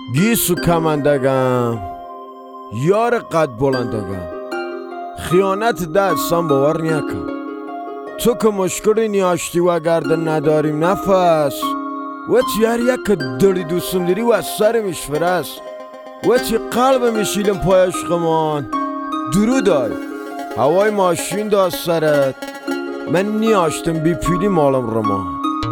گیسو کمندگم یار قد بلندگم خیانت دستم باور نیکم تو که مشکلی نیاشتی و گرده نداریم نفس و چی هر یک که داری دوستم داری و از سر میشفرست و چی قلب میشیلم پای عشقمان درودای هوای ماشین داست سرت من نیاشتم بی پیلی مالم رمان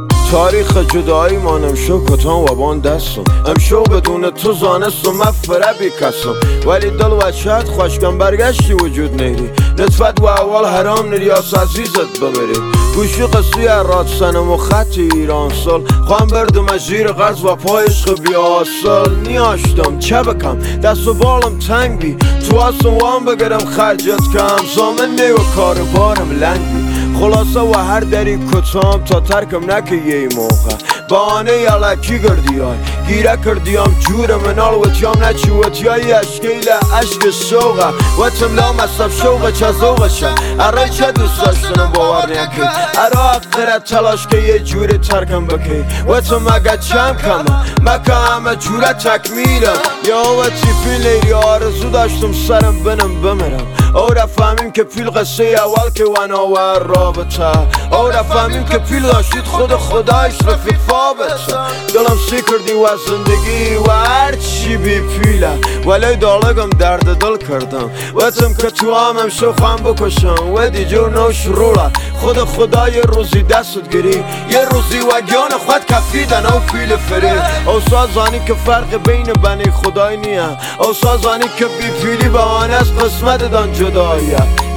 تاریخ جدایی مانم شو کتان و بان دستم امشو بدون تو زانستم مفره بی کسم ولی دل و شاید خوشگم برگشتی وجود نیری نطفت و اول حرام نریاس عزیزت ببری گوشی قصی راد سنم و خط ایران سال خوام بردم از زیر غرز و پای عشق بیاسل نیاشتم چه بکم دست و بالم تنگ بی تو هستم وام بگرم خرجت کم زامن نی و کار بارم لنگ بی خلاصه و هر دری کتام تا ترکم نکه یه موقع بانه یلکی گردی های گیره کردیم جور منال و تیام نچی و تیایی اشکیل عشق شوقه و تم لام اصاب شوقه چه زوقه شه اره چه دوست داشتنم باور نیکی اره اقدرت تلاش که یه جوری ترکم بکی و تم اگه چم کمه مکه همه جوره تکمیلم یا و چی فیل ایری آرزو داشتم سرم بنم بمرم او رفهمیم که پیل قصه اول که وناور رابطه او رفهمیم که پیل داشتید خود خدایش رفیق فابطه دلم سی کردی و زندگی و هر چی بی پیله ولی دالگم درد دل کردم وطم که تو همم شو خواهم بکشم و دی جور نو شروله خود خدا یه روزی دستت گیری یه روزی و گیان خود کفیدن او پیل فری او سازانی که فرق بین بنی خدای نیه او سازانی که بی پیلی بهانه از قسمت دان جداییه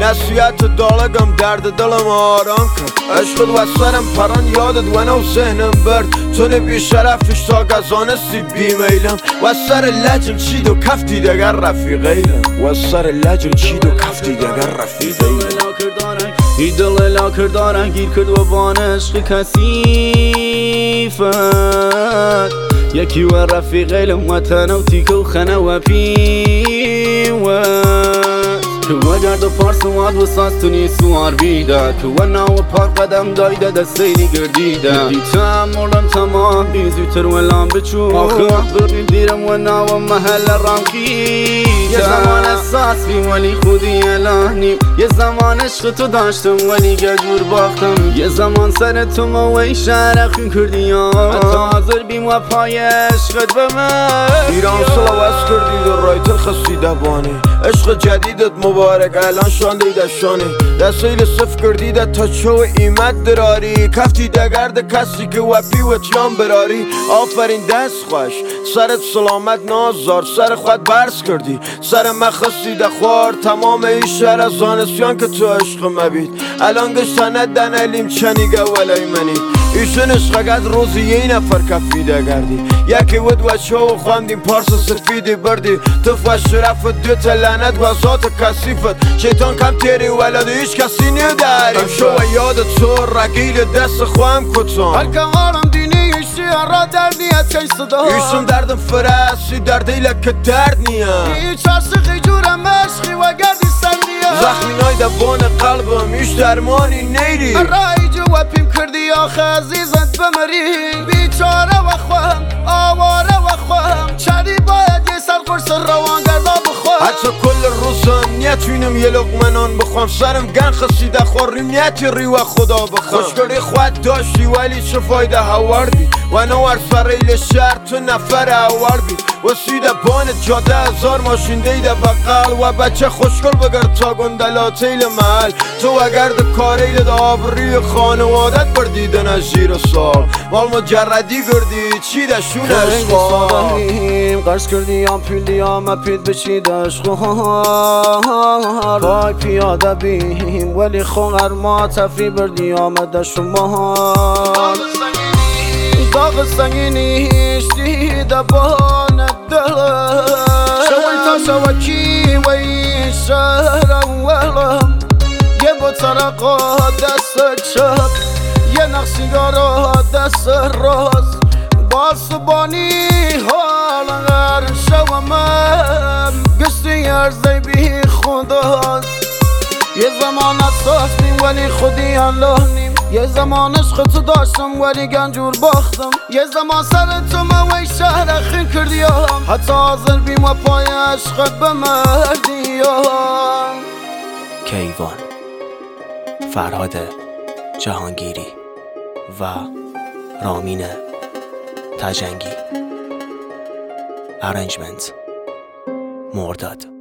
نصیحت دالگم درد دلم آرام کرد عشقت و سرم پران یادت و نو ذهنم برد تو نبی شرفش تا گزانستی بیمیلم و سر لجم چید و کفتی دگر رفیقیلم و سر لجم چید و کفتی دگر رفیقیلم ای دل لا کردارن گیر کرد و بان عشق کثیفت یکی و رفیقیلم و تنو تیکو خنه و پیوت که و گرد و پارس واد و ساستونی سوار بیده که و ناو پاک قدم دایده دستیلی گردیده دیتم مردم تمام بیزوتر و لام بچو آخه برنیم دیرم و ناو محل رامکی یه زمان احساس بی ولی خودی الانیم یه زمان عشق تو داشتم ولی گجور باختم یه زمان سر تو موی شرخین کردی حتی حاضر بیم و پای عشقت بمن ایران سلاوز کردی در رای تل خسیده بانی عشق جدیدت مبارک الان شانده دشانی دستیل صف کردیده تا چو ایمت دراری کفتی دگرد کسی که وپی و تیان براری آفرین دست خوش سرت سلامت نازار سر خود برس کردی سر مخصی دخوار تمام ای شهر از زانسیان که تو عشق مبید الان گشتنه دنلیم چنیگه ولی منی ایشون عشقگت روزی یه نفر کفیده گردی یکی ود و شو خواندیم پارس سفیدی بردی تف و شرفت دوت لعنت و ذات کثیفت شیطان کم تیری ولد هیچ کسی نداری امشو و یاد تو رگیل دست خواهم کتان هر که غارم دینی ایشی را در نیت چنج صدا ایشون دردم فرستی در دیلک که درد نیم هیچ عاشقی جورم عشقی و گردی سندیم زخمی نای دبان قلبم ایش درمانی نیری رای جو پیم کردی آخه عزیزت بمری بیچاره و خواهم آواره و خواهم چری باید یه سر قرص روان گردا بخواهم حتی کل روزم نیتوینم یه لقمه نان بخوام سرم گن خسیده خوریم نیتی و خدا بخوام خوشگری خود داشتی ولی چه فایده هوردی و نوار فریل شهر تو نفر هوردی و سیده بان جاده هزار ماشین دیده بقل و بچه خوشگل بگرد تا گندلاتیل محل تو اگر ده کاریل ده آبری خانوادت بردیدن از زیر سال مال مجردی گردی چی ده شون عشقا قرص کردی هم پیلی هم پید بشید عشقا پای پیاده بیم ولی خونر ما تفری بردی آمده شما داغ سنگینیش دیده بان دلم شوی تا شوکی و این شهر اولم یه بطرقا دست چپ یه نقصیگارا دست راست باسبانی حال غر شومم گشتی ارزی بی خداست یه زمان اساس نیم ولی خودی الله نیم یه زمان عشق تو داشتم ولی گنجور باختم یه زمان سر تو موی شهر خیل کردیم حتی حاضر بیم و پای عشقت بمردی. کیوان، فرهاد جهانگیری و رامین تجنگی. ارنجمنت مرداد.